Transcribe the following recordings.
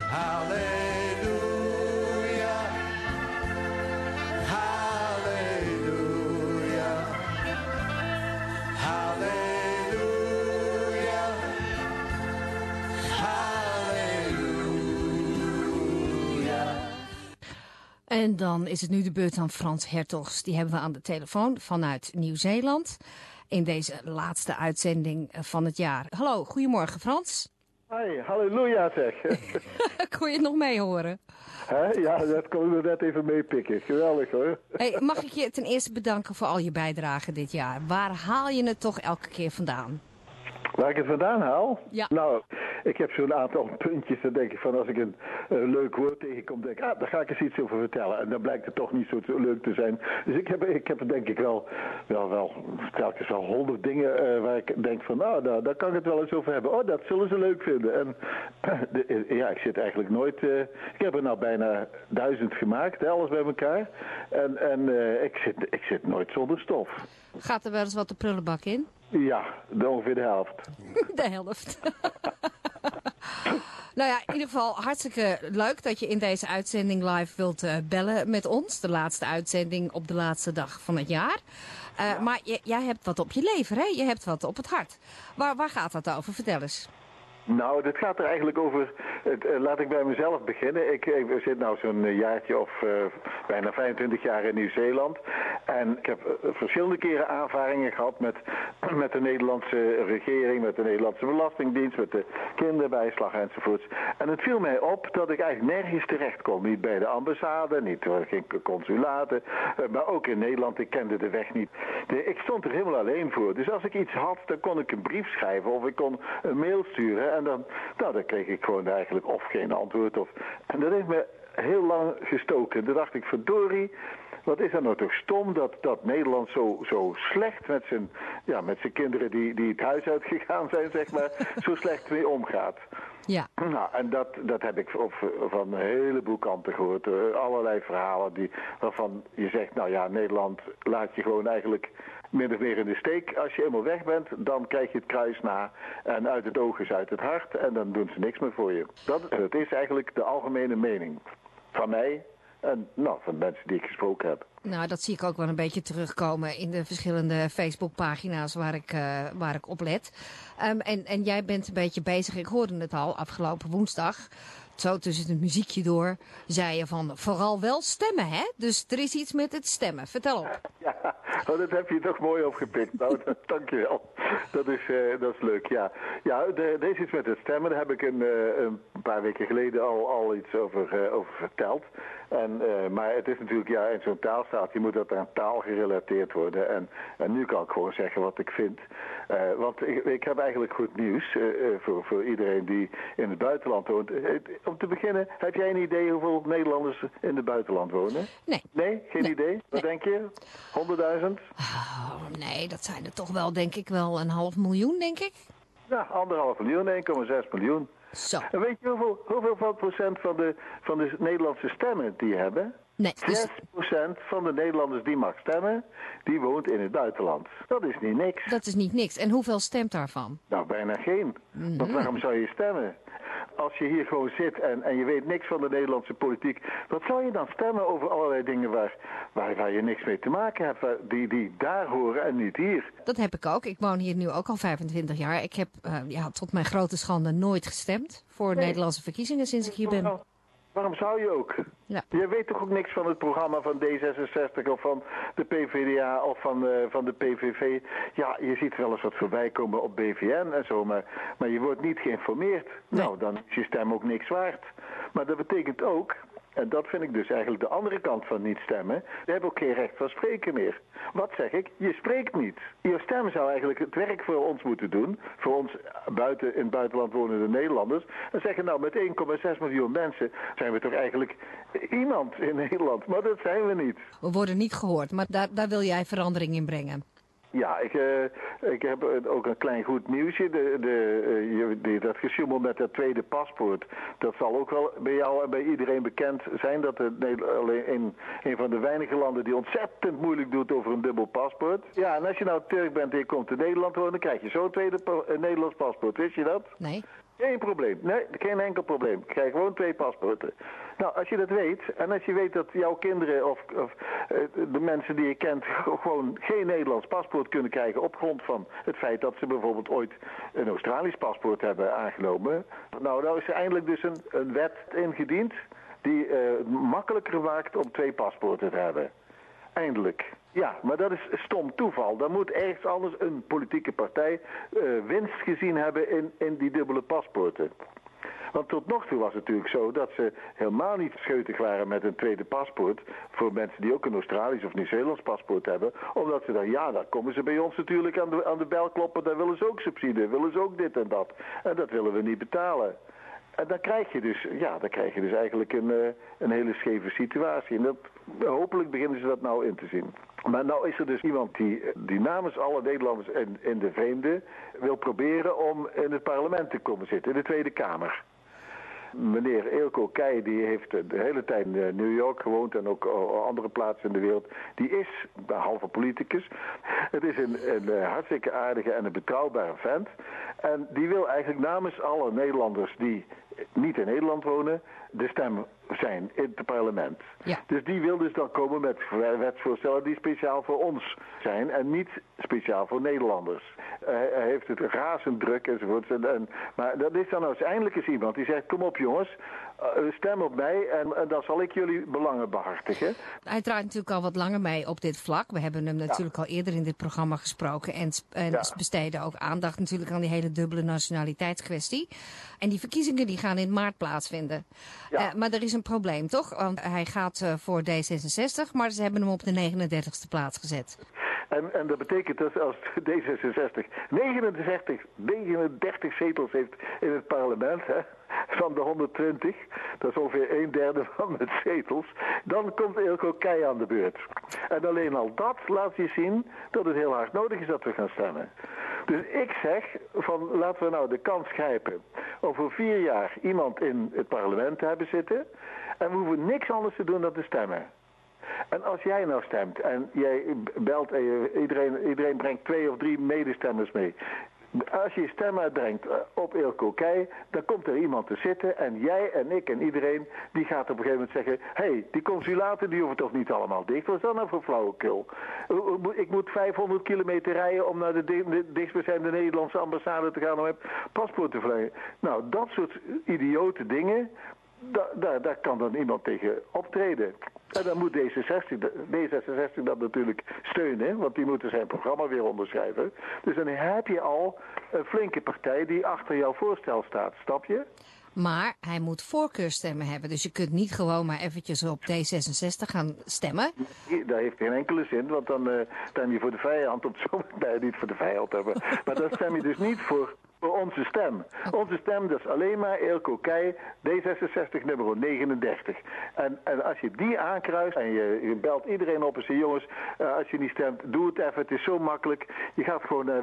Halleluja, halleluja, halleluja, halleluja. En dan is het nu de beurt aan Frans Hertogs. Die hebben we aan de telefoon vanuit Nieuw-Zeeland in deze laatste uitzending van het jaar. Hallo, goedemorgen Frans. Hoi, halleluja zeg. Kon je het nog mee horen? Ja, dat kon ik net even meepikken. Geweldig hoor. Hey, mag ik je ten eerste bedanken voor al je bijdrage dit jaar. Waar haal je het toch elke keer vandaan? Waar ik het vandaan haal? Ja. Nou, ik heb zo'n aantal puntjes. Dan denk ik van als ik een leuk woord tegenkom, denk ik, daar ga ik eens iets over vertellen. En dan blijkt het toch niet zo leuk te zijn. Dus ik heb denk ik wel telkens wel 100 dingen waar ik denk van, nou, daar kan ik het wel eens over hebben. Oh, dat zullen ze leuk vinden. En ja, ik zit eigenlijk nooit, ik heb er nou bijna 1000 gemaakt, hè, alles bij elkaar. En ik zit nooit zonder stof. Gaat er wel eens wat de prullenbak in? Ja, ongeveer de helft. De helft. Nou ja, in ieder geval hartstikke leuk dat je in deze uitzending live wilt bellen met ons. De laatste uitzending op de laatste dag van het jaar. Maar jij hebt wat op je lever, hè? Je hebt wat op het hart. Waar gaat dat over? Vertel eens. Nou, dit gaat er eigenlijk over, laat ik bij mezelf beginnen. Ik zit nou zo'n jaartje of bijna 25 jaar in Nieuw-Zeeland. En ik heb verschillende keren aanvaringen gehad met de Nederlandse regering, met de Nederlandse Belastingdienst, met de kinderbijslag enzovoorts. En het viel mij op dat ik eigenlijk nergens terecht kon. Niet bij de ambassade, niet door geen consulaten, maar ook in Nederland. Ik kende de weg niet. Ik stond er helemaal alleen voor. Dus als ik iets had, dan kon ik een brief schrijven of ik kon een mail sturen. En dan kreeg ik gewoon eigenlijk of geen antwoord. En dat heeft me heel lang gestoken. Toen dacht ik, verdorie, wat is dat nou toch stom dat Nederland zo slecht met zijn kinderen die het huis uitgegaan zijn, zeg maar, zo slecht mee omgaat. Ja. Nou, en dat heb ik van een heleboel kanten gehoord. Allerlei verhalen waarvan je zegt, nou ja, Nederland laat je gewoon eigenlijk min of meer in de steek. Als je eenmaal weg bent, dan krijg je het kruis na. En uit het oog is uit het hart. En dan doen ze niks meer voor je. Dat is eigenlijk de algemene mening. Van mij en van de mensen die ik gesproken heb. Nou, dat zie ik ook wel een beetje terugkomen in de verschillende Facebookpagina's waar ik op let. En jij bent een beetje bezig, ik hoorde het al afgelopen woensdag. Zo tussen het muziekje door zei je van vooral wel stemmen, hè? Dus er is iets met het stemmen. Vertel op. Ja, dat heb je toch mooi opgepikt. Nou, dankjewel. Dat is leuk, ja. Ja, er is iets met het stemmen. Daar heb ik een paar weken geleden al iets over verteld. Maar het is natuurlijk, ja, in zo'n taalstaat, je moet dat aan taal gerelateerd worden. En nu kan ik gewoon zeggen wat ik vind. Want ik heb eigenlijk goed nieuws voor iedereen die in het buitenland woont. Om te beginnen, heb jij een idee hoeveel Nederlanders in het buitenland wonen? Nee. Nee? Geen idee? Wat denk je? 100.000? Oh, nee, dat zijn er toch wel, denk ik, wel 500.000, denk ik. Ja, 1,5 miljoen, 1,6 miljoen. Zo. En weet je hoeveel procent van de Nederlandse stemmen die hebben? Nee. 6% van de Nederlanders die mag stemmen, die woont in het buitenland. Dat is niet niks. Dat is niet niks. En hoeveel stemt daarvan? Nou, bijna geen. Want waarom zou je stemmen? Als je hier gewoon zit en je weet niks van de Nederlandse politiek, wat zou je dan stemmen over allerlei dingen waar je niks mee te maken hebt, die daar horen en niet hier? Dat heb ik ook. Ik woon hier nu ook al 25 jaar. Ik heb tot mijn grote schande nooit gestemd voor Nederlandse verkiezingen sinds ik hier ben. Waarom zou je ook? Ja. Je weet toch ook niks van het programma van D66 of van de PvdA of van de PVV. Ja, je ziet wel eens wat voorbij komen op BVN en zo, maar je wordt niet geïnformeerd. Nee. Nou, dan is je stem ook niks waard. Maar dat betekent ook, en dat vind ik dus eigenlijk de andere kant van niet stemmen, je hebt ook geen recht van spreken meer. Wat zeg ik? Je spreekt niet. Je stem zou eigenlijk het werk voor ons moeten doen, voor ons in het buitenland wonende Nederlanders. En zeggen, nou, met 1,6 miljoen mensen zijn we toch eigenlijk iemand in Nederland. Maar dat zijn we niet. We worden niet gehoord, maar daar wil jij verandering in brengen. Ja, ik heb ook een klein goed nieuwsje. Dat gesjoemel met dat tweede paspoort, dat zal ook wel bij jou en bij iedereen bekend zijn. Dat alleen een van de weinige landen die ontzettend moeilijk doet over een dubbel paspoort. Ja, en als je nou Turk bent en je komt in Nederland wonen, dan krijg je zo'n tweede Nederlands paspoort. Wist je dat? Nee. Geen probleem. Nee, geen enkel probleem. Ik krijg gewoon 2 paspoorten. Nou, als je dat weet, en als je weet dat jouw kinderen of de mensen die je kent gewoon geen Nederlands paspoort kunnen krijgen op grond van het feit dat ze bijvoorbeeld ooit een Australisch paspoort hebben aangenomen. Nou is er eindelijk dus een wet ingediend die het makkelijker maakt om 2 paspoorten te hebben. Eindelijk. Ja, maar dat is stom toeval. Dan moet ergens anders een politieke partij winst gezien hebben in die dubbele paspoorten. Want tot nog toe was het natuurlijk zo dat ze helemaal niet scheutig waren met een tweede paspoort voor mensen die ook een Australisch of Nieuw-Zeelands paspoort hebben. Omdat ze dan, dan komen ze bij ons natuurlijk aan de bel kloppen, dan willen ze ook subsidie, willen ze ook dit en dat. En dat willen we niet betalen. En dan krijg je dus eigenlijk een hele scheve situatie. En hopelijk beginnen ze dat nou in te zien. Maar nou is er dus iemand die namens alle Nederlanders in de vreemde wil proberen om in het parlement te komen zitten, in de Tweede Kamer. Meneer Eelco Keij, die heeft de hele tijd in New York gewoond en ook andere plaatsen in de wereld. Die is behalve politicus. Het is een hartstikke aardige en een betrouwbare vent. En die wil eigenlijk namens alle Nederlanders die niet in Nederland wonen, de stem zijn in het parlement. Ja. Dus die wil dus dan komen met wetsvoorstellen die speciaal voor ons zijn en niet speciaal voor Nederlanders. Hij heeft het razend druk enzovoort. Maar dat is dan eindelijk eens iemand die zegt, kom op jongens, stem op mij en dan zal ik jullie belangen behartigen. Hij draait natuurlijk al wat langer mee op dit vlak. We hebben hem natuurlijk al eerder in dit programma gesproken en besteden ook aandacht natuurlijk aan die hele dubbele nationaliteitskwestie. En die verkiezingen die gaan in maart plaatsvinden. Ja. Maar er is een probleem, toch? Want hij gaat voor D66, maar ze hebben hem op de 39e plaats gezet. En dat betekent dat als D66 39 zetels heeft in het parlement, van de 120, dat is ongeveer 1/3 van de zetels, dan komt Eelco Keij aan de beurt. En alleen al dat laat je zien dat het heel hard nodig is dat we gaan stemmen. Dus ik zeg, laten we nou de kans grijpen om voor 4 jaar iemand in het parlement te hebben zitten en we hoeven niks anders te doen dan te stemmen. En als jij nou stemt en jij belt en iedereen brengt 2 of 3 medestemmers mee. Als je je stem uitbrengt op Eelco Keij, dan komt er iemand te zitten en jij en ik en iedereen die gaat op een gegeven moment zeggen, hé, die consulaten die hoeven toch niet allemaal dicht. Wat is dat nou voor flauwekul? Ik moet 500 kilometer rijden om naar de dichtstbijzijnde Nederlandse ambassade te gaan om mijn paspoort te verlengen. Nou, dat soort idiote dingen, daar kan dan iemand tegen optreden. En dan moet D66 dat natuurlijk steunen, want die moeten zijn programma weer onderschrijven. Dus dan heb je al een flinke partij die achter jouw voorstel staat, snap je? Maar hij moet voorkeurstemmen hebben, dus je kunt niet gewoon maar eventjes op D66 gaan stemmen. Dat heeft geen enkele zin, want dan stem je voor de vijand, niet voor de vijand hebben. Maar dan stem je dus niet voor onze stem. Onze stem, dat is alleen maar Eelco Keij, D66 nummer 39. En als je die aankruist en je belt iedereen op en zegt, jongens, als je niet stemt, doe het even, het is zo makkelijk. Je gaat gewoon naar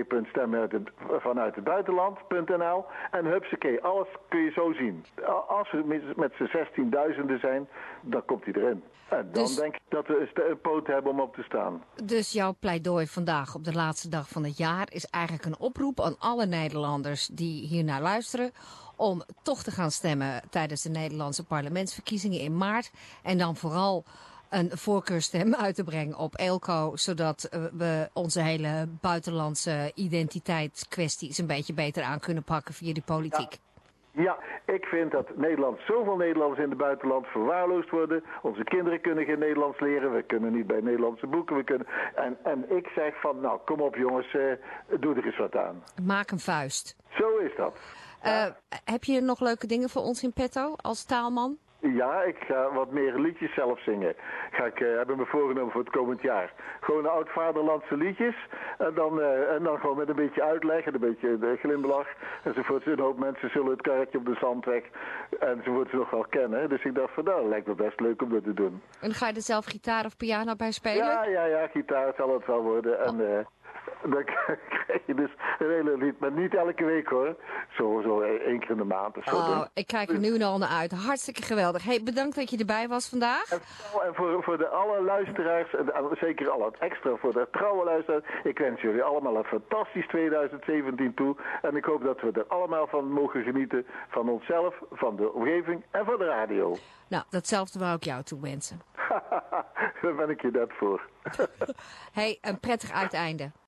www.stemmenvanuithetbuitenland.nl en hupsakee, alles kun je zo zien. Als we met z'n 16.000 zijn, dan komt hij erin. En dan denk ik dat we een poot hebben om op te staan. Dus jouw pleidooi vandaag op de laatste dag van het jaar is eigenlijk een oproep aan alle Nederlanders die hiernaar luisteren om toch te gaan stemmen tijdens de Nederlandse parlementsverkiezingen in maart. En dan vooral een voorkeurstem uit te brengen op Eelco, zodat we onze hele buitenlandse identiteitskwesties een beetje beter aan kunnen pakken via de politiek. Ja, ik vind dat zoveel Nederlanders in het buitenland verwaarloosd worden. Onze kinderen kunnen geen Nederlands leren. We kunnen niet bij Nederlandse boeken. En ik zeg van, nou, kom op jongens, doe er eens wat aan. Maak een vuist. Zo is dat. Heb je nog leuke dingen voor ons in petto als taalman? Ja, ik ga wat meer liedjes zelf zingen. Heb ik me voorgenomen voor het komend jaar. Gewoon oud-vaderlandse liedjes. En dan gewoon met een beetje uitleg en een beetje de glimlach. Enzovoort. Een hoop mensen zullen het karretje op de zandweg enzovoort nog wel kennen. Dus ik dacht van, nou, dat lijkt me best leuk om dat te doen. En ga je er zelf gitaar of piano bij spelen? Ja, gitaar zal het wel worden. dan krijg je dus een hele lied. Maar niet elke week hoor. Zo 1 keer in de maand of zo. Oh, ik kijk er nu al naar uit. Hartstikke geweldig. Hey, bedankt dat je erbij was vandaag. En voor de alle luisteraars, en zeker al het extra voor de trouwe luisteraars. Ik wens jullie allemaal een fantastisch 2017 toe. En ik hoop dat we er allemaal van mogen genieten. Van onszelf, van de omgeving en van de radio. Nou, datzelfde wou ik jou toewensen. Daar ben ik je net voor. Hey, een prettig uiteinde.